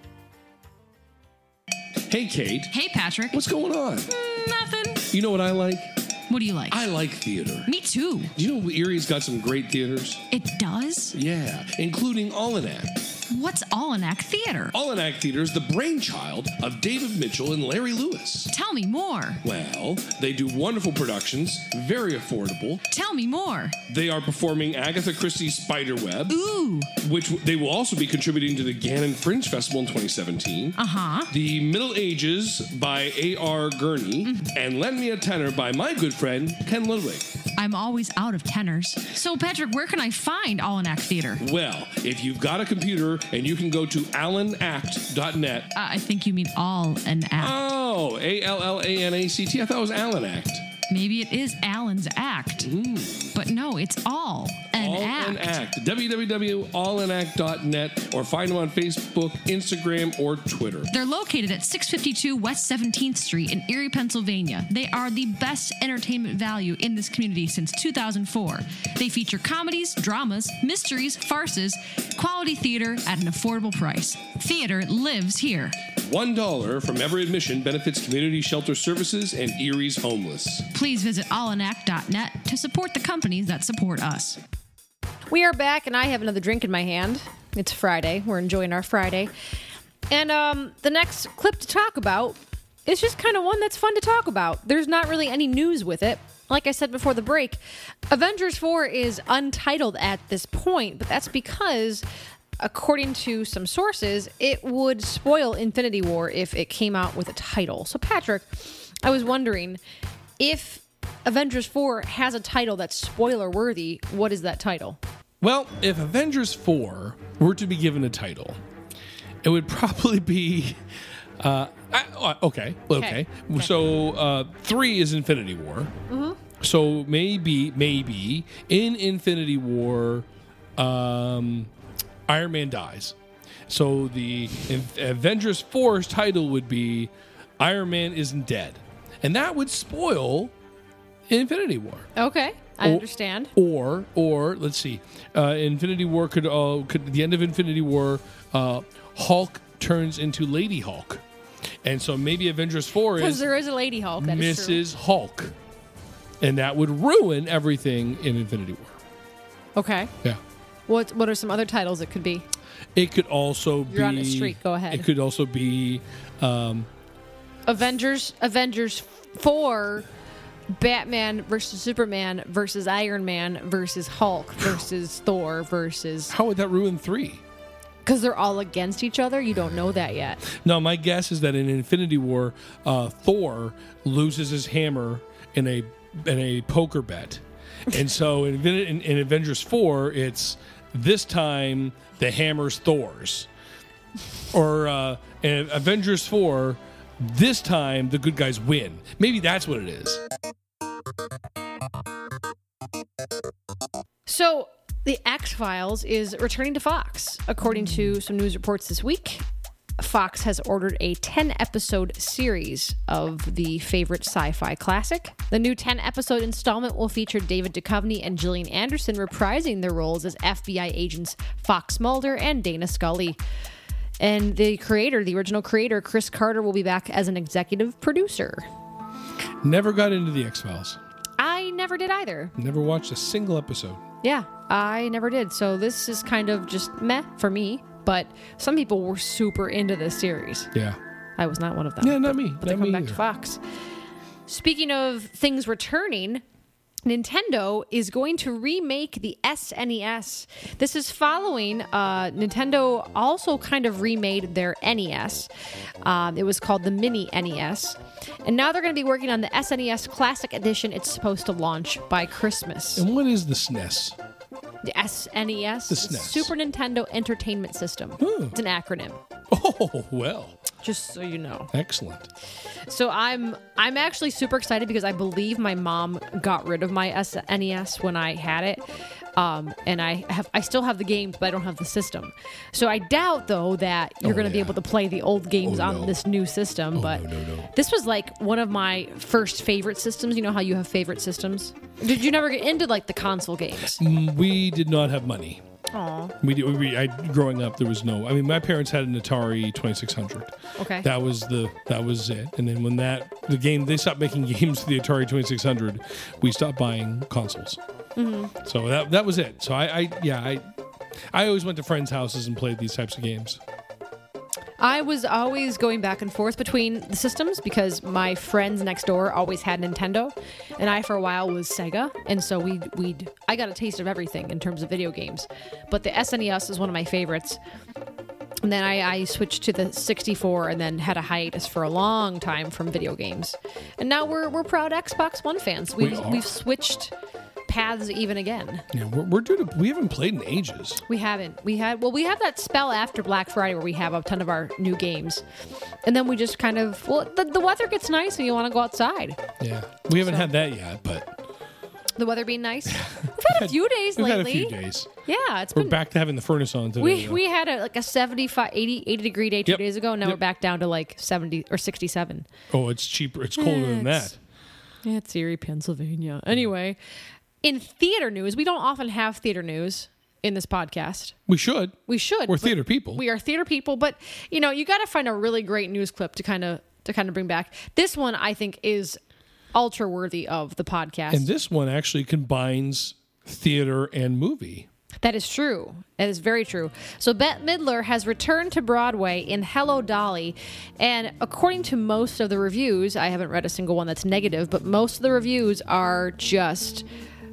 Hey, Kate. Hey, Patrick. What's going on? Nothing. You know what I like? What do you like? I like theater. Me too. Do you know Erie's got some great theaters? It does? Yeah, including All-In-Act. What's All-In-Act Theater? All-In-Act Theater is the brainchild of David Mitchell and Larry Lewis. Tell me more. Well, they do wonderful productions, very affordable. Tell me more. They are performing Agatha Christie's Spiderweb. Ooh. Which they will also be contributing to the Gannon Fringe Festival in 2017. Uh-huh. The Middle Ages by A.R. Gurney. And Lend Me a Tenor by my good friend, Ken Ludwig. I'm always out of tenors. So, Patrick, where can I find All-In-Act Theater? Well, if you've got a computer and you can go to allanact.net. I think you mean All an Act. Oh, A-L-L-A-N-A-C-T. I thought it was Allen Act. Maybe it is Alan's Act. But no, it's All an Act. www.allanact.net, or find them on Facebook, Instagram, or Twitter. They're located at 652 West 17th Street in Erie, Pennsylvania. They are the best entertainment value in this community since 2004. They feature comedies, dramas, mysteries, farces, quality theater at an affordable price. Theater lives here. $1 from every admission benefits community shelter services and Erie's homeless. Please visit allanact.net to support the companies that support us. We are back, and I have another drink in my hand. It's Friday. We're enjoying our Friday. And the next clip to talk about is just kind of one that's fun to talk about. There's not really any news with it. Like I said before the break, Avengers 4 is untitled at this point, but that's because, according to some sources, it would spoil Infinity War if it came out with a title. So, Patrick, I was wondering, if Avengers 4 has a title that's spoiler-worthy, what is that title? Well, if Avengers 4 were to be given a title, it would probably be... Okay. So 3 is Infinity War. Mm-hmm. So maybe in Infinity War, Iron Man dies. So the Avengers 4's title would be Iron Man Isn't Dead. And that would spoil Infinity War. Okay, I understand. Or let's see, Infinity War could the end of Infinity War, Hulk turns into Lady Hulk, and so maybe Avengers 4 Because is there is a Lady Hulk. That is true. Mrs. Hulk, and that would ruin everything in Infinity War. Okay. Yeah. What are some other titles it could be? It could also be. You're on a streak. Go ahead. It could also be Avengers 4, Batman versus Superman versus Iron Man versus Hulk versus Thor versus. How would that ruin 3? Because they're all against each other. You don't know that yet. No, my guess is that in Infinity War, Thor loses his hammer in a poker bet, and so in Avengers 4, it's this time the hammer's Thor's, or in Avengers 4, this time the good guys win. Maybe that's what it is. So the X-Files is returning to Fox. According to some news reports this week, Fox has ordered a 10-episode series of the favorite sci-fi classic. The new 10-episode installment will feature David Duchovny and Gillian Anderson reprising their roles as FBI agents Fox Mulder and Dana Scully. And the original creator, Chris Carter, will be back as an executive producer. Never got into the X-Files. I never did either. Never watched a single episode. Yeah, I never did. So this is kind of just meh for me. But some people were super into this series. Yeah. I was not one of them. Yeah, not me. But they come back to Fox. Speaking of things returning, Nintendo is going to remake the SNES. This is following Nintendo also kind of remade their NES. It was called the Mini NES. And now they're going to be working on the SNES Classic Edition. It's supposed to launch by Christmas. And what is the SNES? The SNES? The SNES. Super Nintendo Entertainment System. It's an acronym. Oh, well. Just so you know. Excellent. So I'm actually super excited because I believe my mom got rid of my SNES when I had it. And I still have the games, but I don't have the system. So I doubt, though, that you're going to be able to play the old games on this new system. But this was like one of my first favorite systems. You know how you have favorite systems? Did you never get into like the console games? We did not have money. Aw. Growing up, there was no. I mean, my parents had an Atari 2600. Okay. That was it. And then when they stopped making games for the Atari 2600, we stopped buying consoles. Mm-hmm. So that was it. So I always went to friends' houses and played these types of games. I was always going back and forth between the systems because my friends next door always had Nintendo, and I for a while was Sega, and so I got a taste of everything in terms of video games. But the SNES is one of my favorites. And then I switched to the 64 and then had a hiatus for a long time from video games. And now we're proud Xbox One fans. We've switched paths even again. Yeah, we haven't played in ages. We haven't. We have that spell after Black Friday where we have a ton of our new games. And then we just kind of, the weather gets nice and you want to go outside. Yeah. We haven't had that yet, but. The weather being nice. We've had a few days lately. We've had a few days. Yeah, We're back to having the furnace on today. We had a 75, 80 degree day 2 days ago, and now we're back down to like 70 or 67. Oh, it's cheaper. It's colder than that. Yeah, it's Erie, Pennsylvania. Anyway, in theater news, we don't often have theater news in this podcast. We should. We're theater people. We are theater people, but you got to find a really great news clip to kind of bring back. This one, I think, is ultra worthy of the podcast. And this one actually combines theater and movie. That is true. That is very true. So Bette Midler has returned to Broadway in Hello, Dolly. And according to most of the reviews, I haven't read a single one that's negative, but most of the reviews are just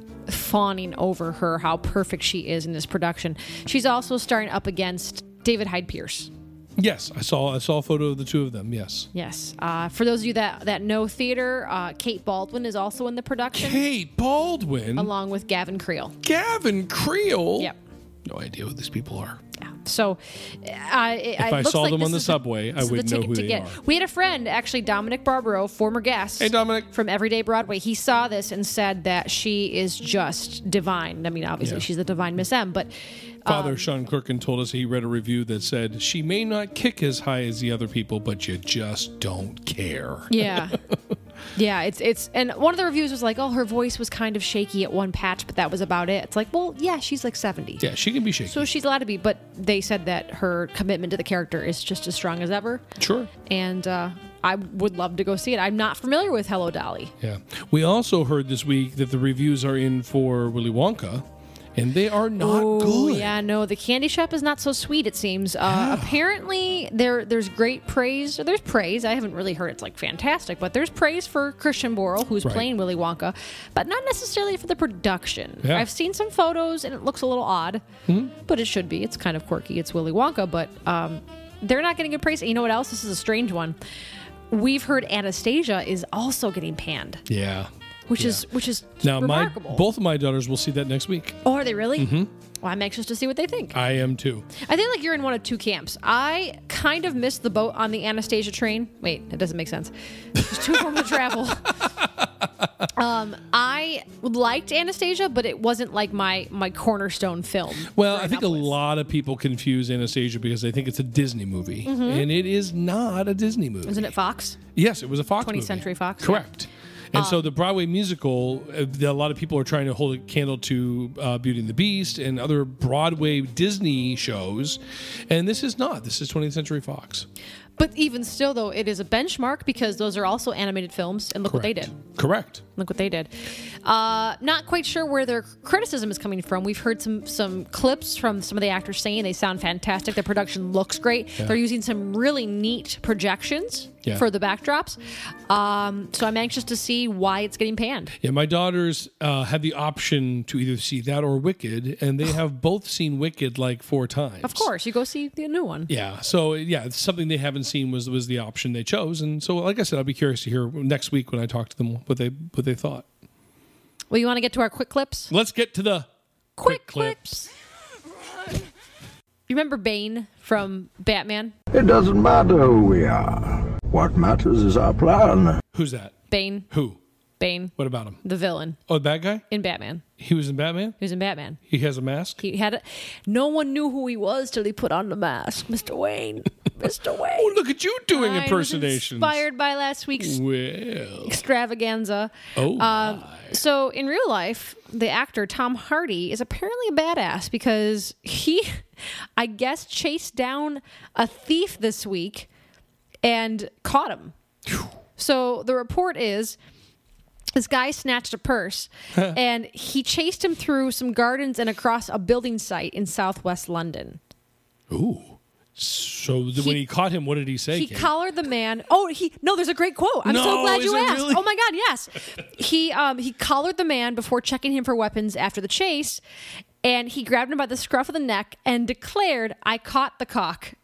fawning over her, how perfect she is in this production. She's also starring up against David Hyde Pierce. Yes, I saw a photo of the two of them. Yes. For those of you that know theater, Kate Baldwin is also in the production. Kate Baldwin, along with Gavin Creel. Gavin Creel. Yep. No idea who these people are. Yeah. So, if I saw them on the subway, I would know who they are. We had a friend, actually, Dominic Barbaro, former guest. Hey, Dominic. From Everyday Broadway. He saw this and said that she is just divine. I mean, obviously, she's the divine Miss M, but Father Sean Kirkin told us he read a review that said, she may not kick as high as the other people, but you just don't care. Yeah. Yeah, it's and one of the reviews was like, oh, her voice was kind of shaky at one patch, but that was about it. It's like, well, yeah, she's like 70. Yeah, she can be shaky. So she's allowed to be, but they said that her commitment to the character is just as strong as ever. Sure. And I would love to go see it. I'm not familiar with Hello, Dolly. Yeah. We also heard this week that the reviews are in for Willy Wonka, and they are not good. Yeah, no, the candy shop is not so sweet, it seems. Apparently, there's great praise. There's praise. I haven't really heard it's like fantastic, but there's praise for Christian Borle, who's playing Willy Wonka, but not necessarily for the production. Yeah. I've seen some photos, and it looks a little odd, but it should be. It's kind of quirky. It's Willy Wonka, but they're not getting good praise. And you know what else? This is a strange one. We've heard Anastasia is also getting panned. Yeah. Which is now remarkable. both of my daughters will see that next week. Oh, are they really? Well, I'm anxious to see what they think. I am too. I think like you're in one of two camps. I kind of missed the boat on the Anastasia train. Wait, that doesn't make sense. There's two forms of travel. I liked Anastasia, but it wasn't like my cornerstone film. Well, I think a lot of people confuse Anastasia because they think it's a Disney movie, and it is not a Disney movie. Isn't it Fox? Yes, it was a Fox 20th movie. Century Fox. Correct. And so the Broadway musical, a lot of people are trying to hold a candle to Beauty and the Beast and other Broadway Disney shows. And this is not. This is 20th Century Fox. But even still, though, it is a benchmark because those are also animated films. And look what they did. Correct. Look what they did. Not quite sure where their criticism is coming from. We've heard some clips from some of the actors saying they sound fantastic. The production looks great. Yeah. They're using some really neat projections for the backdrops. So I'm anxious to see why it's getting panned. Yeah, my daughters had the option to either see that or Wicked, and they have both seen Wicked like 4 times. Of course, you go see the new one. Yeah, so yeah, it's something they haven't seen was the option they chose, and so like I said, I'll be curious to hear next week when I talk to them what they thought. Well, you want to get to our quick clips? Let's get to the quick clips. You remember Bane from Batman? It doesn't matter who we are. What matters is our plan. Who's that? Bane. Who? Bane. What about him? The villain. Oh, the bad guy? In Batman. He was in Batman? He was in Batman. He has a mask? He had it. No one knew who he was till he put on the mask. Mr. Wayne. Mr. Wayne. Oh, look at you doing impersonations. Inspired by last week's extravaganza. Oh, so in real life, the actor Tom Hardy is apparently a badass because he, I guess, chased down a thief this week and caught him. So the report is this guy snatched a purse and he chased him through some gardens and across a building site in southwest London. Ooh. So when he caught him, what did he say? He Kate? collared the man. No, there's a great quote. I'm so glad you asked. Really? Oh my God, yes. He collared the man before checking him for weapons after the chase, and he grabbed him by the scruff of the neck and declared, "I caught the cock."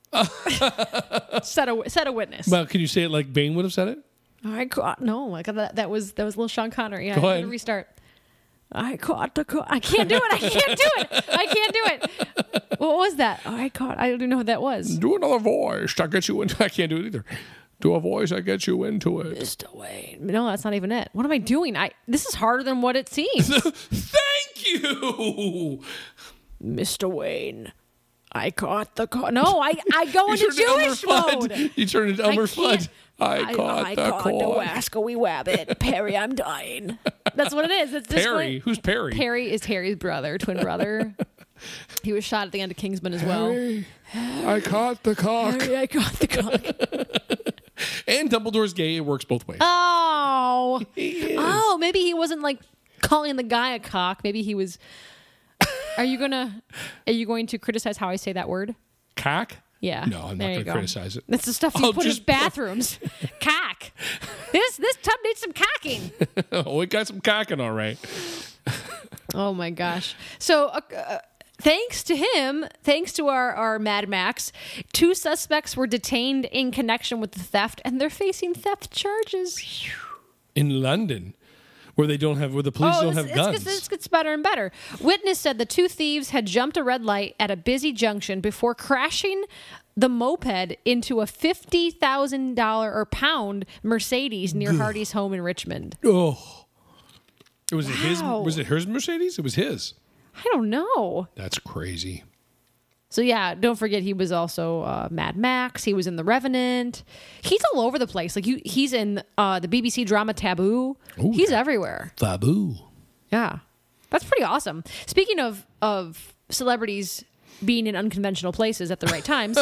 said a witness. Well, can you say it like Bane would have said it? I caught. No, like that was little Sean Connery. Yeah, Go ahead. I'm gonna restart. I caught the cock. I can't do it. I can't do it. What was that? I don't even know what that was. Do another voice. I get you into. I can't do it either. Do a voice. I get you into it. Mr. Wayne. No, that's not even it. What am I doing? This is harder than what it seems. Thank you, Mr. Wayne. I caught the cock. No, I go into Jewish mode. You turn into Elmer Fudd. I caught the wascally wabbit. Perry, I'm dying. That's what it is. It's Perry. Who's Perry? Perry is Harry's brother, twin brother. He was shot at the end of Kingsman as well. Harry, I caught the cock. Harry, I caught the cock. And Dumbledore's gay. It works both ways. Oh. Maybe he wasn't like calling the guy a cock. Maybe he was. Are you going to criticize how I say that word? Cock? Yeah. No, I'm not going to criticize it. That's the stuff you put in bathrooms. Cock. This tub needs some cocking. Oh, we got some cocking, all right. Oh my gosh. So thanks to him, thanks to our Mad Max, 2 suspects were detained in connection with the theft, and they're facing theft charges. In London. Where the police don't have guns. This gets better and better. Witness said the 2 thieves had jumped a red light at a busy junction before crashing the moped into a $50,000 or pound Mercedes near Hardy's home in Richmond. Oh, was it his Mercedes? It was his. I don't know. That's crazy. So yeah, don't forget he was also Mad Max. He was in The Revenant. He's all over the place. Like he's in the BBC drama Taboo. Ooh, he's everywhere. Taboo. Yeah, that's pretty awesome. Speaking of celebrities being in unconventional places at the right times,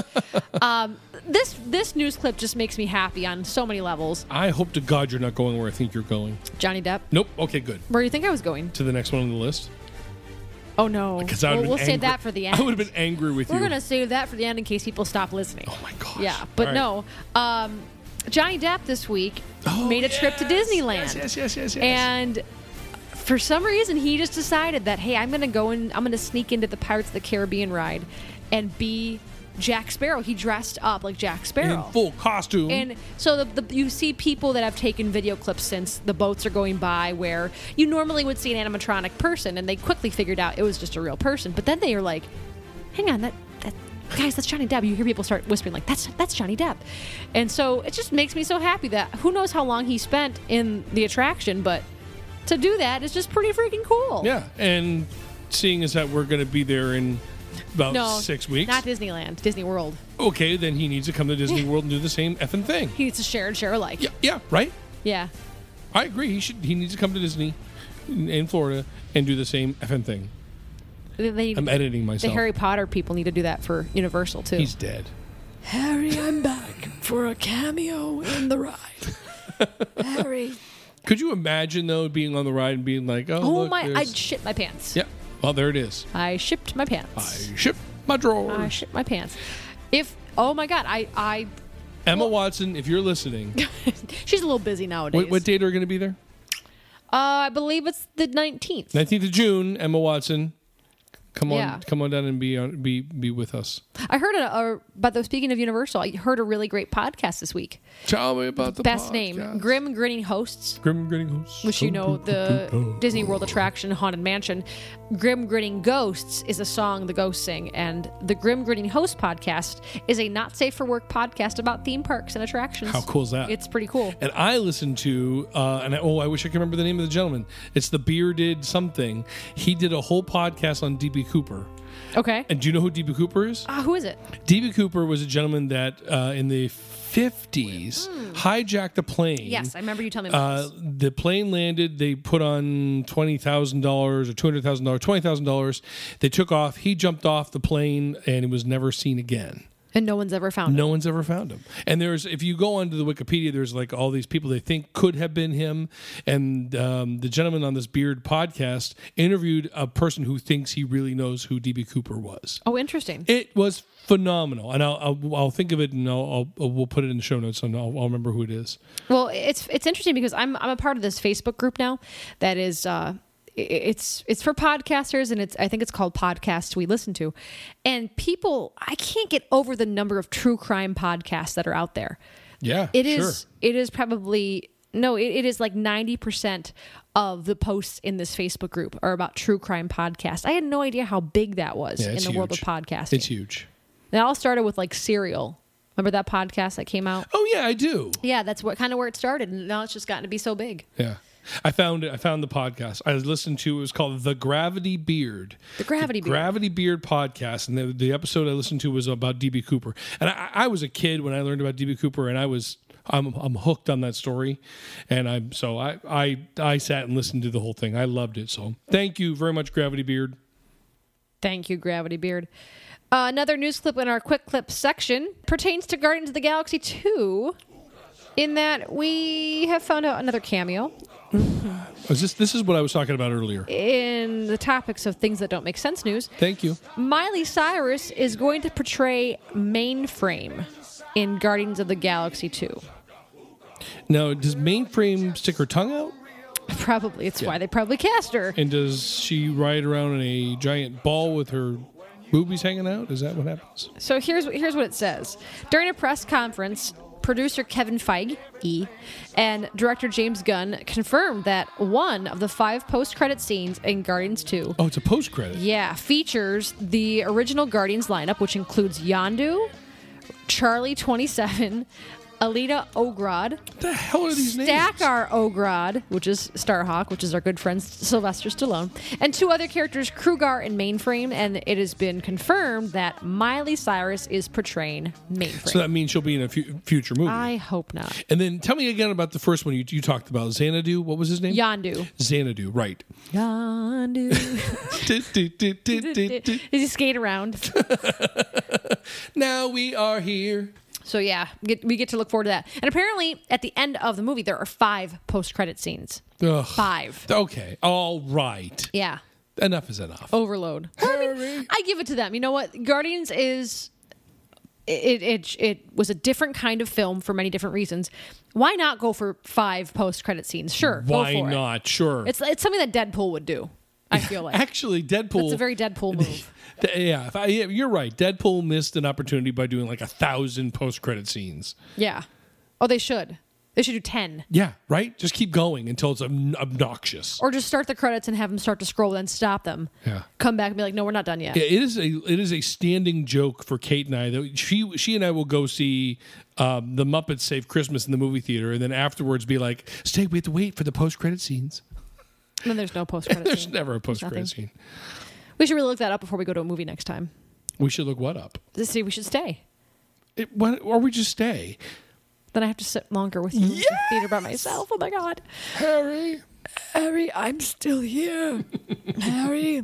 this news clip just makes me happy on so many levels. I hope to God you're not going where I think you're going. Johnny Depp. Nope. Okay, good. Where do you think I was going? To the next one on the list. Oh no! Because we'll save that for the end. I would have been angry with you. We're gonna save that for the end in case people stop listening. Oh my gosh. Yeah, but All right. no. Johnny Depp this week made a trip to Disneyland. Yes. And for some reason, he just decided that, hey, I'm gonna sneak into the Pirates of the Caribbean ride and be Jack Sparrow. He dressed up like Jack Sparrow. In full costume. And so you see people that have taken video clips since the boats are going by where you normally would see an animatronic person, and they quickly figured out it was just a real person. But then they are like, hang on, guys, that's Johnny Depp. You hear people start whispering like, that's Johnny Depp. And so it just makes me so happy that who knows how long he spent in the attraction, but to do that is just pretty freaking cool. Yeah, and seeing as that we're going to be there in about 6 weeks. Not Disneyland, Disney World. Okay, then he needs to come to Disney World and do the same effing thing. He needs to share alike. Yeah, right? Yeah. I agree. He needs to come to Disney in Florida and do the same effing thing. I'm editing myself. The Harry Potter people need to do that for Universal too. He's dead. Harry, I'm back for a cameo in the ride. Harry. Could you imagine though being on the ride and being like, look, I'd shit my pants. Yeah. Well, there it is. I shipped my pants. I shipped my drawers. I shipped my pants. Oh my God, Emma Watson, if you're listening. She's a little busy nowadays. What date are we going to be there? I believe it's the 19th. 19th of June, Emma Watson. Come on down and be with us. I heard speaking of Universal, I heard a really great podcast this week. Tell me about the best podcast. name, Grim Grinning Hosts. Grim Grinning Hosts. Which the Disney World attraction Haunted Mansion. Grim Grinning Ghosts is a song the ghosts sing, and the Grim Grinning Host podcast is a not safe for work podcast about theme parks and attractions. How cool is that? It's pretty cool. And I listened to I wish I could remember the name of the gentleman. It's the Bearded something. He did a whole podcast on D.B. Cooper. Okay. And do you know who D.B. Cooper is? Who is it? D.B. Cooper was a gentleman that in the 50s hijacked a plane. Yes, I remember you telling me about this. The plane landed. They put on $20,000 or $200,000, $20,000. They took off. He jumped off the plane and it was never seen again. And no one's ever found him. No one's ever found him. And if you go onto the Wikipedia, there's like all these people they think could have been him. And the gentleman on this Beard podcast interviewed a person who thinks he really knows who D.B. Cooper was. Oh, interesting. It was phenomenal. And I'll think of it and we'll put it in the show notes and I'll remember who it is. Well, it's interesting because I'm a part of this Facebook group now that is it's for podcasters, and I think it's called Podcasts We Listen To. And people, I can't get over the number of true crime podcasts that are out there. Yeah, it is probably it is like 90% of the posts in this Facebook group are about true crime podcasts. I had no idea how big that was in the world of podcasting. It's huge. It all started with like Serial. Remember that podcast that came out? Oh yeah, I do. Yeah, that's where it started, and now it's just gotten to be so big. Yeah. I found the podcast. I listened to it was called The Gravity Beard. The Gravity Beard podcast. And the episode I listened to was about D.B. Cooper. And I was a kid when I learned about D.B. Cooper, and I'm hooked on that story. And I sat and listened to the whole thing. I loved it. So thank you very much, Gravity Beard. Thank you, Gravity Beard. Another news clip in our quick clip section pertains to Guardians of the Galaxy 2, in that we have found out another cameo. This is what I was talking about earlier. In the topics of things that don't make sense news. Thank you. Miley Cyrus is going to portray Mainframe in Guardians of the Galaxy 2. Now, does Mainframe stick her tongue out? Probably. It's why they probably cast her. And does she ride around in a giant ball with her boobies hanging out? Is that what happens? So here's what it says. During a press conference, producer Kevin Feige and director James Gunn confirmed that one of the 5 post-credit scenes in Guardians 2... Oh, it's a post-credit? Yeah, features the original Guardians lineup, which includes Yondu, Charlie 27, Alita Ogrod, What the hell are these names? Stakar Ogrod, which is Starhawk, which is our good friend Sylvester Stallone, and 2 other characters, Krugar and Mainframe, and it has been confirmed that Miley Cyrus is portraying Mainframe. So that means she'll be in a future movie. I hope not. And then tell me again about the first one you talked about. Xanadu. What was his name? Yondu. Xanadu, right. Yondu. Does he skate around? Now we are here. So yeah, we get to look forward to that. And apparently, at the end of the movie, there are 5 post-credit scenes. Ugh. 5. Okay. All right. Yeah. Enough is enough. Overload. Well, I mean, I give it to them. You know what? Guardians is... It was a different kind of film for many different reasons. Why not go for 5 post-credit scenes? Sure, Why go for not? it. Sure. It's something that Deadpool would do, I feel like. Actually, Deadpool... It's a very Deadpool move. Yeah, you're right. Deadpool missed an opportunity by doing like 1,000 post-credit scenes. Yeah. Oh, they should. They should do 10. Yeah, right? Just keep going until it's obnoxious. Or just start the credits and have them start to scroll, then stop them. Yeah. Come back and be like, no, we're not done yet. Yeah, it is a standing joke for Kate and I that she and I will go see the Muppets Save Christmas in the movie theater, and then afterwards be like, "Stay, we have to wait for the post-credit scenes." And then there's no post-credit There's scene. never a post-credit scene. We should really look that up before we go to a movie next time. We should look what up? To see, we should stay. Or we just stay. Then I have to sit longer with you in the theater by myself. Oh my God. Harry, I'm still here. Harry.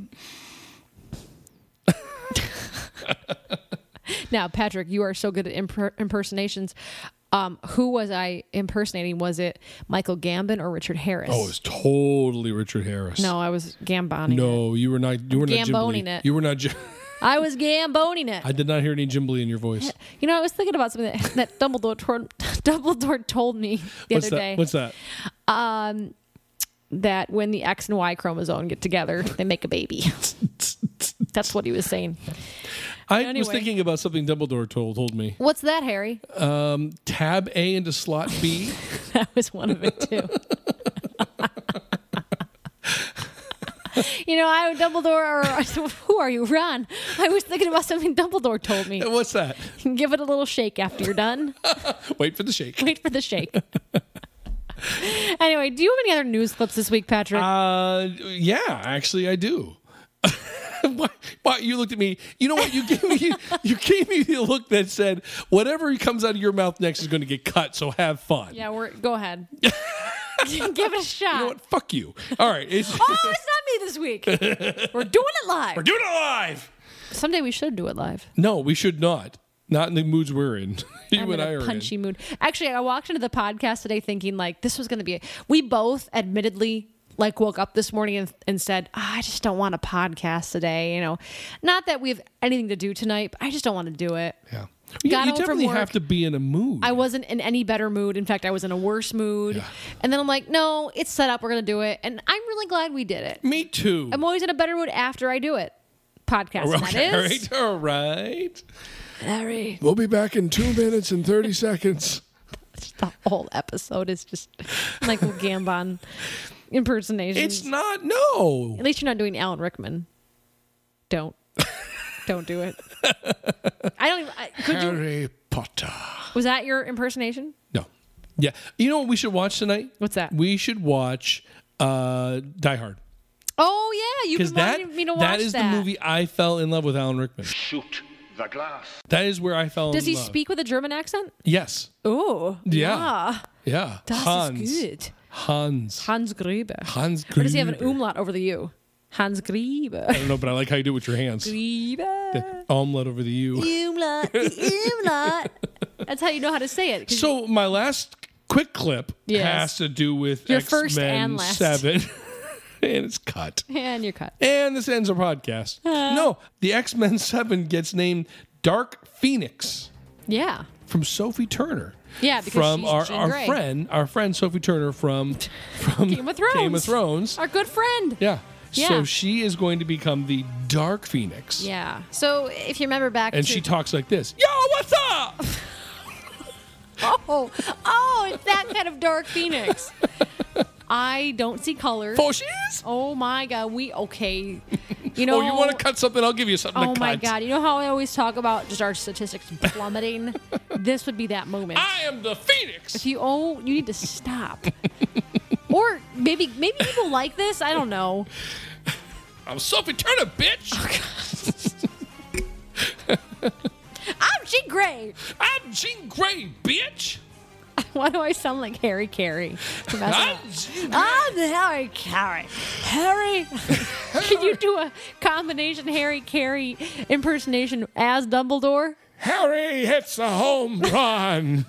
Now, Patrick, you are so good at impersonations. Who was I impersonating? Was it Michael Gambon or Richard Harris? Oh, it was totally Richard Harris. No, I was gamboning. No, you were not. You were not Gamboning Jim it. You were not. I was gamboning it. I did not hear any Jim Lee in your voice. You know, I was thinking about something that Dumbledore told me the other day. What's that? That when the X and Y chromosome get together, they make a baby. That's what he was saying. I was thinking about something Dumbledore told me. What's that, Harry? Tab A into slot B. That was one of it too. You know, Dumbledore, or who are you, Ron? I was thinking about something Dumbledore told me. What's that? Give it a little shake after you're done. Wait for the shake. Wait for the shake. Anyway, do you have any other news clips this week, Patrick? Yeah, actually, I do. Why you looked at me? You know what? You gave me the look that said, "Whatever comes out of your mouth next is going to get cut. So have fun." Yeah, go ahead. Give it a shot. You know what? Fuck you. All right. It's not me this week. We're doing it live. We're doing it live. Someday we should do it live. No, we should not. Not in the moods we're in. You I'm and in I a are punchy in. mood. Actually, I walked into the podcast today thinking like this was going to be. We both, admittedly, like woke up this morning and said, I just don't want a podcast today. You know, not that we have anything to do tonight, but I just don't want to do it. Yeah. Got You home from definitely work. have to be in a mood. I wasn't in any better mood. In fact, I was in a worse mood. Yeah. And then I'm like, no, it's set up. We're going to do it. And I'm really glad we did it. Me too. I'm always in a better mood after I do it. Podcast, Okay, that is. all right. Harry. We'll be back in 2 minutes and 30 seconds. The whole episode is just Michael Gambon impersonations. It's not, no. At least you're not doing Alan Rickman. Don't do it. I don't even. Could you? Harry Potter. Was that your impersonation? No. Yeah. You know what we should watch tonight? What's that? We should watch Die Hard. Oh yeah, you've been wanting me to watch that. That is the movie I fell in love with Alan Rickman. Shoot the glass. That is where I fell in love. Does he speak with a German accent? Yes. Oh Yeah. Yeah. Das ist gut. Hans Gruber. Hans Or does he have an Gruber. umlaut over the U? Hans Gruber. I don't know, but I like how you do it with your hands. Gruber. Omelette over the U. Umlaut. That's how you know how to say it. So my last quick clip Yes. has to do with Your X-Men first and last. 7. And it's cut. And you're cut. And this ends our podcast. No, the X-Men 7 gets named Dark Phoenix Yeah. from Sophie Turner. Yeah, because from she's Jean Grey. our friend Sophie Turner from Game of Thrones. Game of Thrones. Our good friend. Yeah. Yeah. So she is going to become the Dark Phoenix. Yeah. So if you remember back And to... she talks like this. Yo, what's up? Oh, it's that kind of Dark Phoenix. I don't see color. For she's? Oh my God. Okay. You know, oh, you want to cut something? I'll give you something to cut. Oh my God. You know how I always talk about just our statistics plummeting? This would be that moment. I am the Phoenix. If you you need to stop. Or maybe people like this. I don't know. I'm Sophie Turner, bitch. I'm Jean Grey. I'm Jean Grey, bitch. Why do I sound like Harry Carey? I'm Harry Carey. Harry, can you do a combination Harry Carey impersonation as Dumbledore? Harry hits a home run.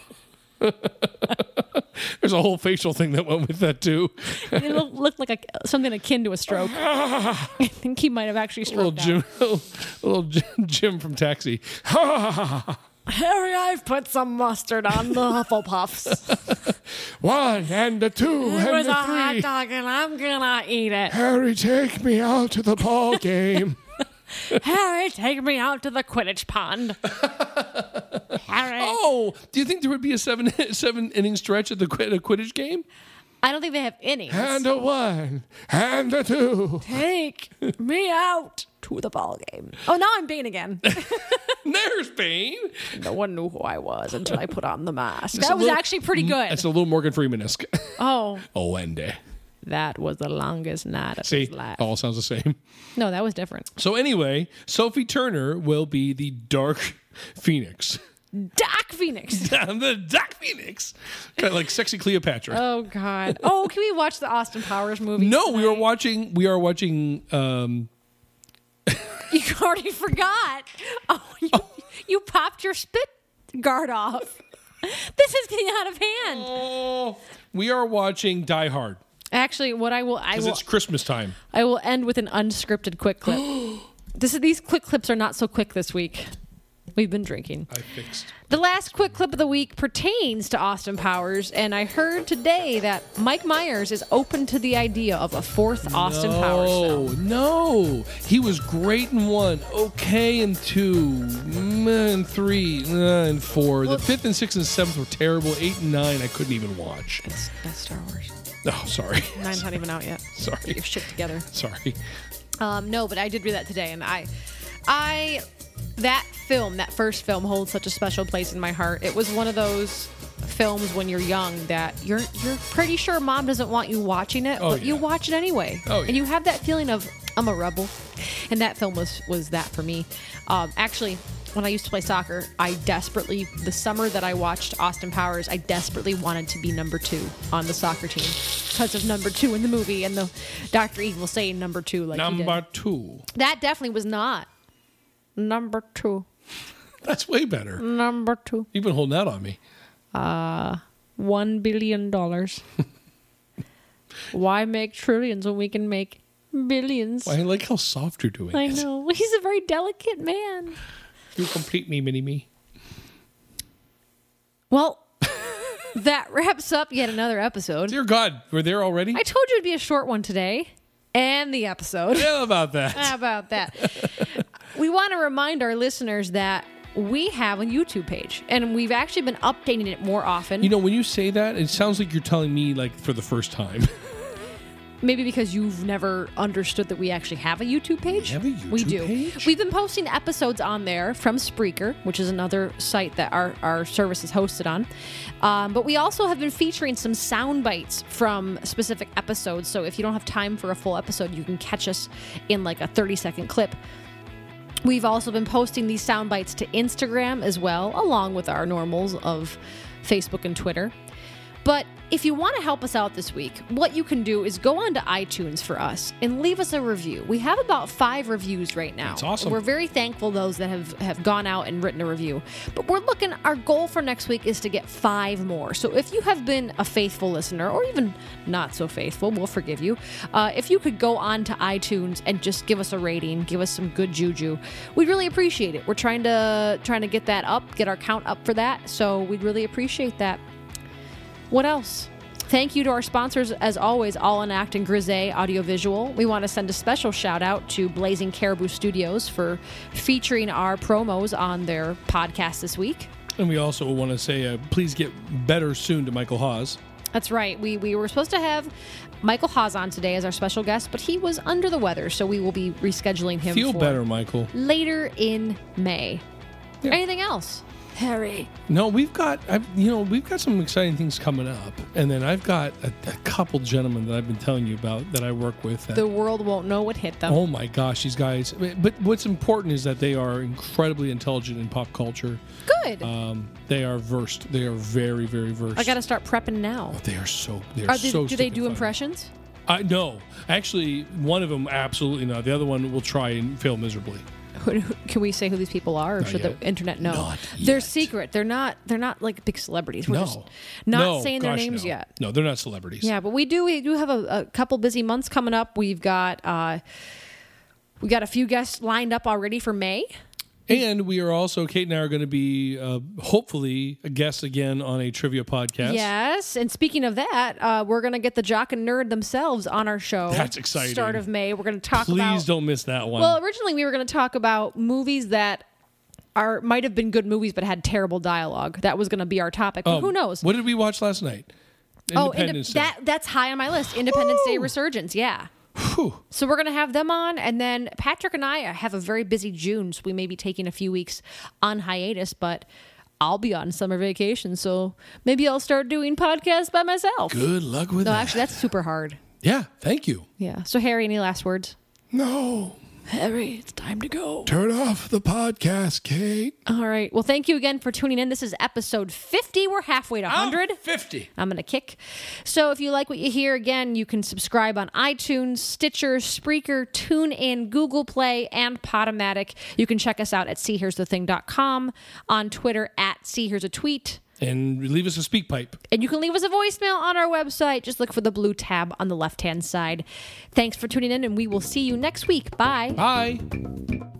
There's a whole facial thing that went with that too. It looked like something akin to a stroke. I think he might have actually stroked out. Little Jim from Taxi. Harry, I've put some mustard on the Hufflepuffs. 1 and a 2 It and was a a hot 3. dog, and I'm gonna eat it. Harry, take me out to the ball game. Harry, take me out to the Quidditch pond. Harry. Oh, do you think there would be a seven inning stretch at the Quidditch game? I don't think they have innings. And a 1 and a 2. Take me out to the ball game. Oh, now I'm Bane again. There's Bane. No one knew who I was until I put on the mask. It's That a was little- actually pretty good. It's a little Morgan Freeman-esque. Oh, Wendy. that was the longest night of See, his life. all sounds the same. No, that was different. So anyway, Sophie Turner will be the Dark Phoenix. Doc Phoenix. I'm the Dark Phoenix. Kind of like sexy Cleopatra. Oh, God. Oh, can we watch the Austin Powers movie? No, tonight? we are watching. You already forgot. Oh, you popped your spit guard off. This is getting out of hand. Oh, we are watching Die Hard Actually, what because it's Christmas time. I will end with an unscripted quick clip. These quick clips are not so quick this week. We've been drinking. I fixed. The last quick clip of the week pertains to Austin Powers, and I heard today that Mike Myers is open to the idea of a fourth Austin Powers film. No, he was great in 1, okay in 2, and 3, and 4. The 5th and 6th and 7th were terrible. 8 and 9 I couldn't even watch. That's Star Wars. Oh, sorry. 9's not even out yet. Sorry. Get your shit together. Sorry. No, but I did read that today, and that first film holds such a special place in my heart. It was one of those films when you're young that you're pretty sure mom doesn't want you watching it, but you watch it anyway. Oh, yeah. And you have that feeling of, I'm a rebel. And that film was that for me. Actually, when I used to play soccer, the summer that I watched Austin Powers, I desperately wanted to be number 2 on the soccer team because of number 2 in the movie and the Dr. Evil saying number 2 like he did. Number 2. That definitely was not number 2. That's way better. Number 2. You've been holding out on me. $1 billion. Why make trillions when we can make billions? I like how soft you're doing I it. know. He's a very delicate man. You complete me, mini-me. Well, that wraps up yet another episode. Dear God, we're there already? I told you it'd be a short one today. And the episode. How about that? How about that? We want to remind our listeners that we have a YouTube page, and we've actually been updating it more often. You know, when you say that, it sounds like you're telling me, like, for the first time. Maybe because you've never understood that we actually have a YouTube page. We have a YouTube We do. page? We've been posting episodes on there from Spreaker, which is another site that our service is hosted on. But we also have been featuring some sound bites from specific episodes. So if you don't have time for a full episode, you can catch us in like a 30-second clip. We've also been posting these sound bites to Instagram as well, along with our normals of Facebook and Twitter. But if you want to help us out this week, what you can do is go on to iTunes for us and leave us a review. We have about 5 reviews right now. That's awesome. We're very thankful those that have gone out and written a review. But our goal for next week is to get 5 more. So if you have been a faithful listener, or even not so faithful, we'll forgive you. If you could go on to iTunes and just give us a rating, give us some good juju, we'd really appreciate it. We're trying to get that up, get our count up for that. So we'd really appreciate that. What else? Thank you to our sponsors, as always, All in Act and Grisey Audiovisual. We want to send a special shout out to Blazing Caribou Studios for featuring our promos on their podcast this week. And we also want to say, please get better soon to Michael Hawes. That's right. We were supposed to have Michael Haas on today as our special guest, but he was under the weather, so we will be rescheduling him. Feel for better, Michael. later in May. Yeah. Anything else, Harry? No, we've got some exciting things coming up, and then I've got a couple gentlemen that I've been telling you about that I work with. The world won't know what hit them. Oh my gosh, these guys! But what's important is that they are incredibly intelligent in pop culture. Good. They are versed. They are very, very versed. I got to start prepping now. They are so. Do they do impressions? No, actually, one of them absolutely not. The other one will try and fail miserably. Can we say who these people are, or Not should yet. the internet know? Not They're yet. secret. They're not like big celebrities. We're just No. not saying their Gosh, names no. yet. No, they're not celebrities. Yeah, but we do have a couple busy months coming up. We've got a few guests lined up already for May. And we are also, Kate and I are going to be hopefully a guest again on a trivia podcast. Yes, and speaking of that, we're going to get the Jock and Nerd themselves on our show. That's exciting. Start of May. We're going to talk about... Please don't miss that one. Well, originally we were going to talk about movies that might have been good movies but had terrible dialogue. That was going to be our topic. But who knows? What did we watch last night? Independence Day. That's high on my list. Independence Day Resurgence, yeah. Whew. So we're going to have them on, and then Patrick and I have a very busy June, so we may be taking a few weeks on hiatus, but I'll be on summer vacation, so maybe I'll start doing podcasts by myself. Good luck with No, that. actually, that's super hard. Yeah, thank you. Yeah. So, Harry, any last words? No. Harry, it's time to go. Turn off the podcast, Kate. All right. Well, thank you again for tuning in. This is episode 50. We're halfway to 100. 50. I'm going to kick. So if you like what you hear, again, you can subscribe on iTunes, Stitcher, Spreaker, TuneIn, Google Play, and Podomatic. You can check us out at seehere'sthething.com, on Twitter at seehere'satweet. And leave us a speak pipe. And you can leave us a voicemail on our website. Just look for the blue tab on the left-hand side. Thanks for tuning in, and we will see you next week. Bye. Bye.